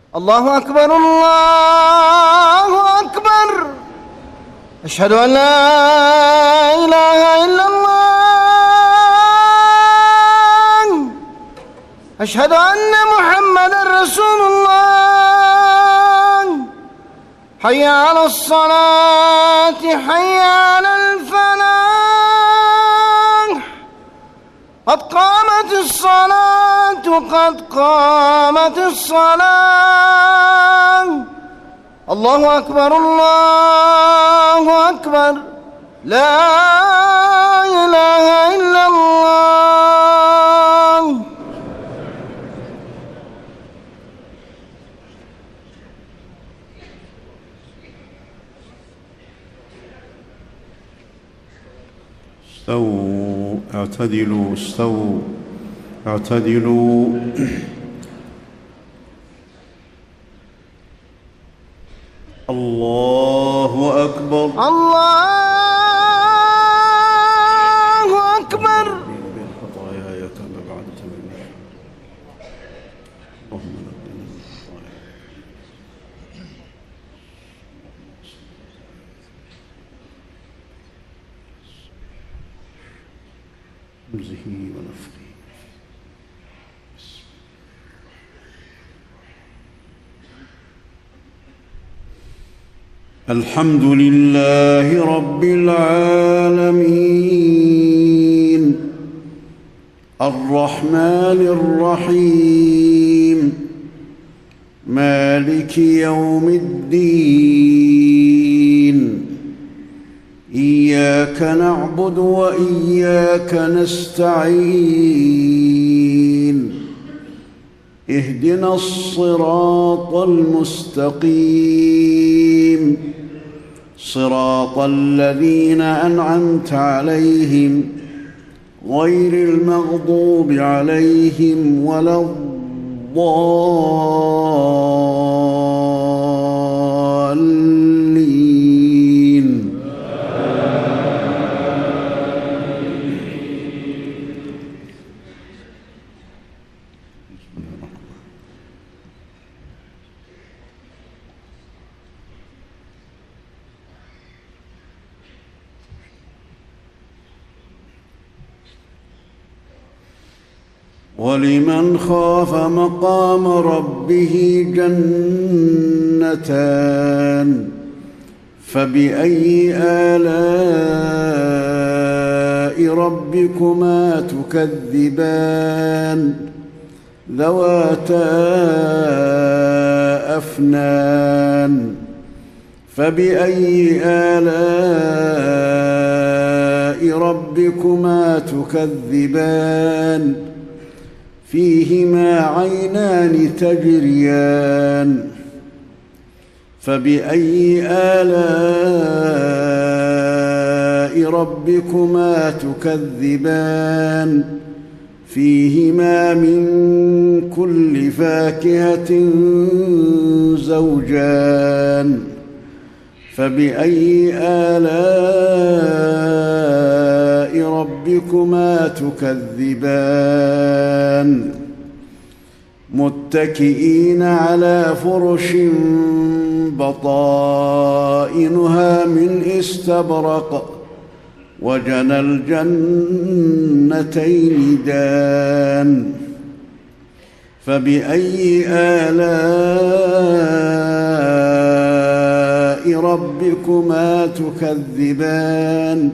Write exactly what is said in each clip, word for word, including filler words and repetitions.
الله أكبر الله أكبر. أشهد أن لا إله إلا الله. أشهد أن محمدًا رسول الله. حي على الصلاة حي على الفلاح. قد قامت الصلاة قد قامت الصلاة. الله أكبر الله أكبر. لا إله إلا الله. استووا اعتدلوا استووا اعتدلوا. الله أكبر الله أكبر. بين خطاياي كما بعدت مني. اللهم نقنا من خطاياي. همزه ونفخه. الحمد لله رب العالمين الرحمن الرحيم مالك يوم الدين. إياك نعبد وإياك نستعين. اهدنا الصراط المستقيم صراط الذين أنعمت عليهم غير المغضوب عليهم ولا الضالين. ولمن خاف مقام ربه جنتان فبأي آلاء ربكما تكذبان ذواتا أفنان فبأي آلاء ربكما تكذبان فيهما عينان تجريان فبأي آلاء ربكما تكذبان فيهما من كل فاكهة زوجان فبأي آلاء ربكما تكذبان متكئين على فرش بطائنها من استبرق وجنى الجنتين دان فبأي آلاء ربكما تكذبان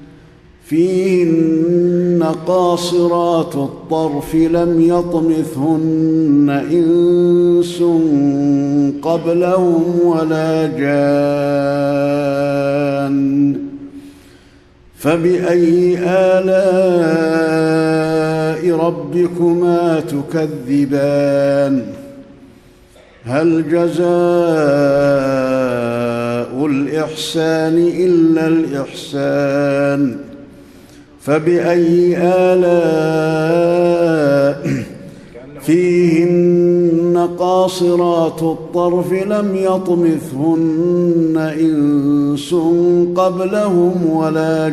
فيهن قاصرات الطرف لم يطمثهن إنس قبلهم ولا جان فبأي آلاء ربكما تكذبان هل جزاء الإحسان إلا الإحسان فبأي آلاء فيهن قاصرات الطرف لم يطمثهن إنس قبلهم ولا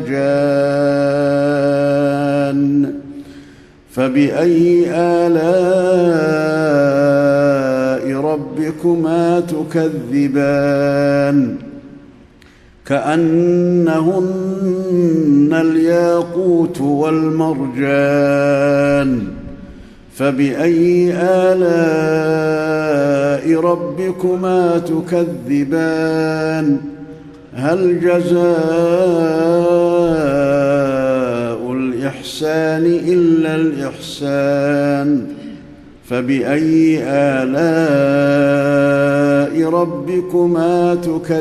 جان فبأي آلاء ربكما ربكما تكذبان كأنهن الياقوت والمرجان فبأي آلاء ربكما تكذبان هل جزاء الإحسان إلا الإحسان فبأي آلاء ربكما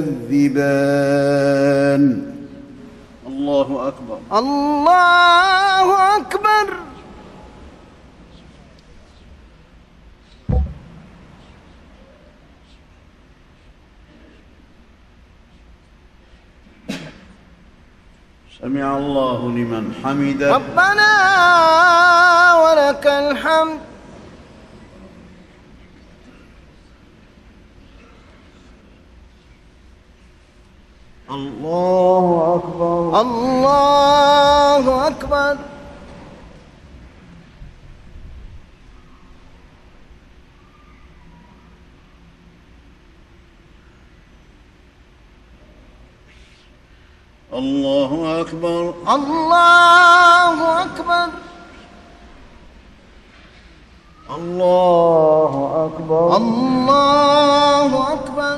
تكذبان الله أكبر الله أكبر. سمع الله لمن حمده. ربنا ولك الحمد. الله أكبر. الله أكبر. الله أكبر. الله أكبر. الله أكبر. الله أكبر.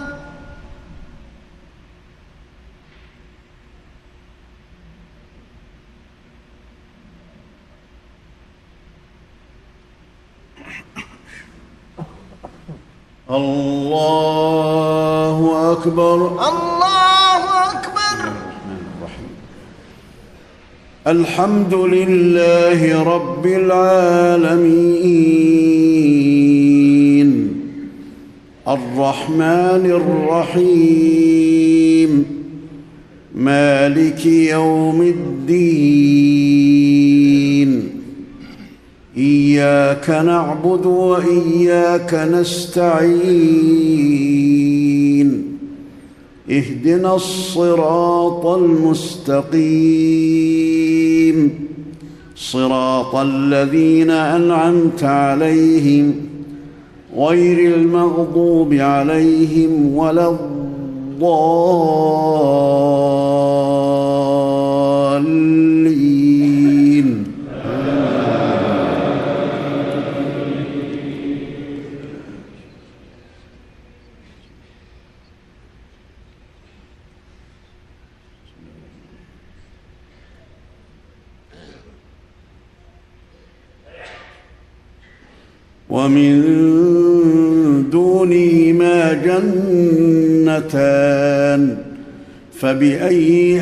الله أكبر. الله أكبر. الحمد لله رب العالمين الرحمن الرحيم مالك يوم الدين إياك نعبد وإياك نستعين اهدنا الصراط المستقيم صراط الذين أنعمت عليهم غير المغضوب عليهم ولا الضالين. ومن دونهما جنتان فبأي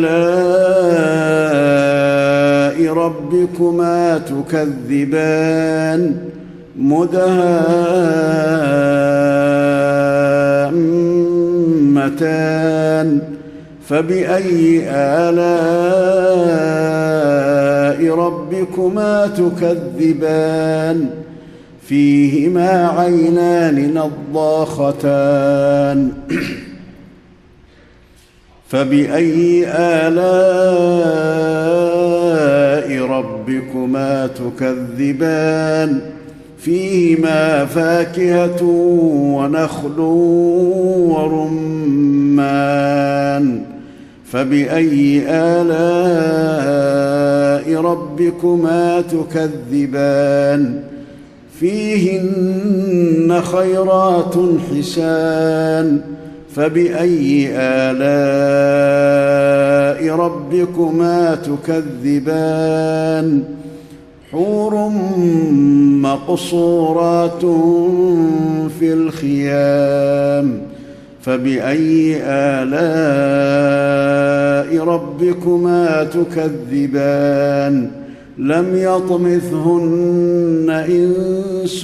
آلاء ربكما تكذبان مدهامتان فبأي آلاء ربكما تكذبان فيهما عينان نضاختان فبأي آلاء ربكما تكذبان فيهما فاكهة ونخل ورمان فبأي آلاء ربكما تكذبان فيهن خيرات حسان فبأي آلاء ربكما تكذبان حور مقصورات في الخيام فبأي آلاء ربكما تكذبان لم يطمثهن إنس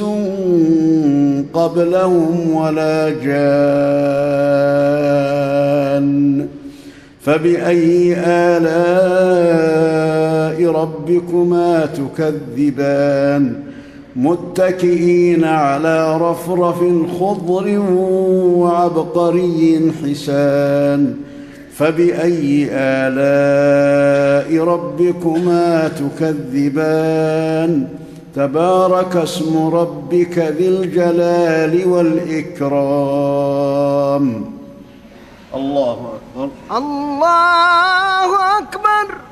قبلهم ولا جان فبأي آلاء ربكما تكذبان متكئين على رفرف خضر وعبقري حسان فبأي آلاء ربكما تكذبان تبارك اسم ربك ذي الجلال والإكرام. الله أكبر. الله أكبر.